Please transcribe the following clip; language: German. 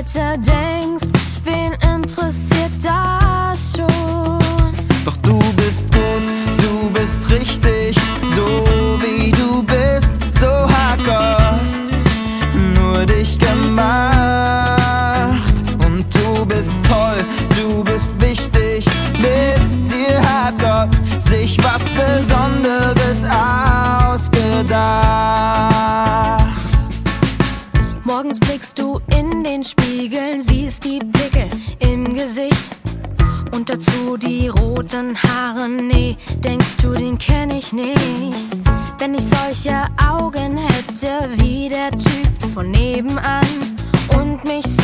weiter denkst, wen interessiert das schon? Doch du bist gut, du bist richtig, so wie du bist, so hat Gott nur dich gemacht. Und du bist toll, du bist wichtig, mit dir hat Gott sich was Besonderes ausgedacht. Morgens blickst du in den Spiegel, siehst die Pickel im Gesicht und dazu die roten Haare. Nee, denkst du, den kenn ich nicht. Wenn ich solche Augen hätte wie der Typ von nebenan und mich